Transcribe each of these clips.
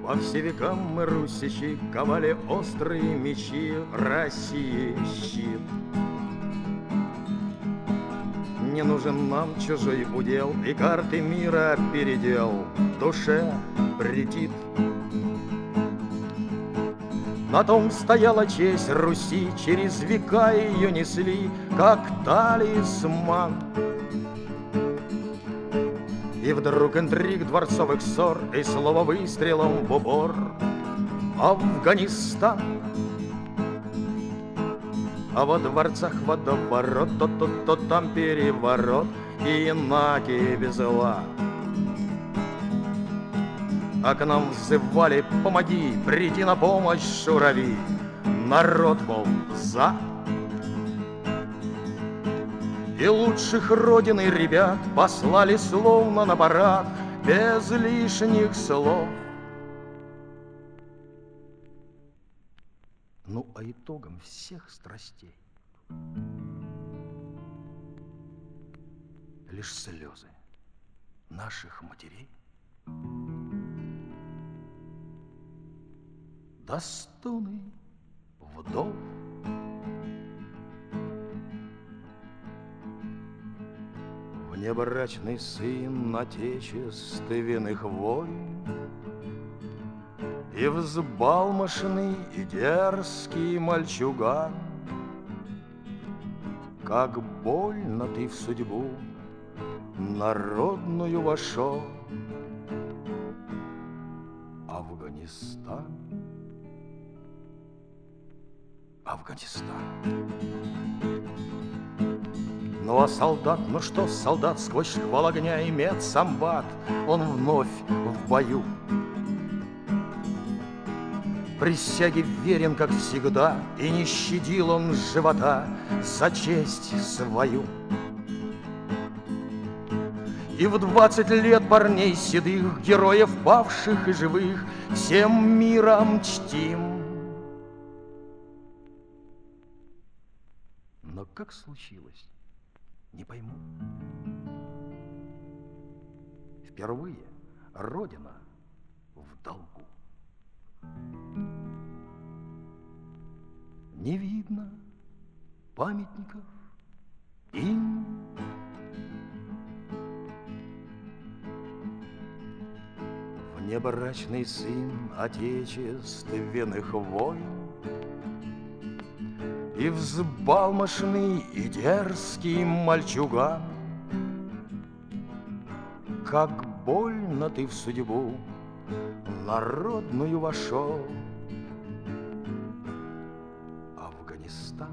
По все векам мы, русичи, ковали острые мечи, России щит. Не нужен нам чужой удел, и карты мира передел душе претит. На том стояла честь Руси, через века ее несли, как талисман. И вдруг интриг дворцовых ссор, и слово выстрелом в упор: Афганистан. А во дворцах водоворот, то там переворот, и инаки без зла. А к нам взывали: помоги, приди на помощь, шурави. Народ был за. И лучших родины ребят послали словно на парад, без лишних слов. Ну, а итогом всех страстей лишь слезы наших матерей, да стоны вдов. Внебрачный сын отечественных войн, и взбалмошный, и дерзкий мальчуган. Как больно ты в судьбу народную вошел, Афганистан, Афганистан. Ну а солдат, ну что солдат, сквозь шквал огня и медсамбат, он вновь в бою. Присяге верен, как всегда, и не щадил он живота за честь свою. И в 20 лет парней седых, героев павших и живых, всем миром чтим. Но как случилось, не пойму. Впервые Родина в долгу. Не видно памятников им. Внебрачный сын отечественных войн, и взбалмошный, и дерзкий мальчуган. Как больно ты в судьбу народную вошел, Афганистан,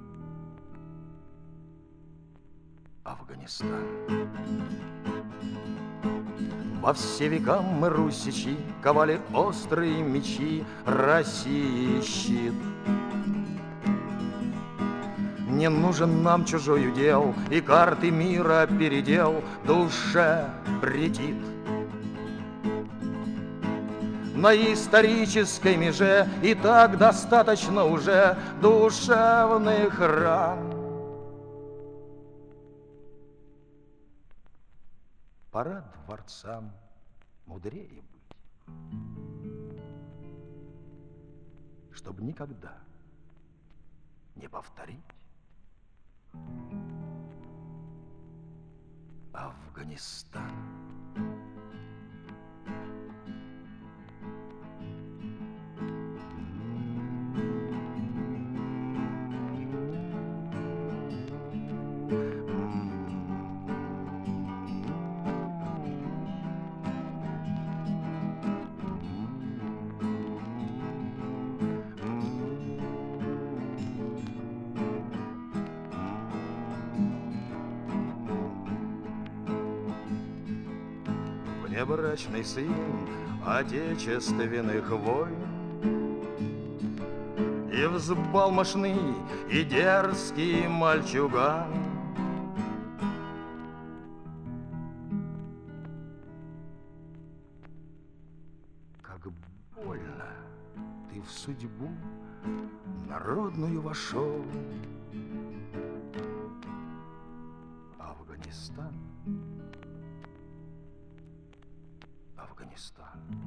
Афганистан. Во все века мы, русичи, ковали острые мечи, России щит. Не нужен нам чужой удел, и карты мира передел душе претит. На исторической меже и так достаточно уже душевных ран. Пора дворцам мудрее быть, чтоб никогда не повторить Афганистан. Внебрачный сын отечественных войн, и взбалмошный, и дерзкий мальчуган. Как больно ты в судьбу народную вошел, Афганистан, Афганистан.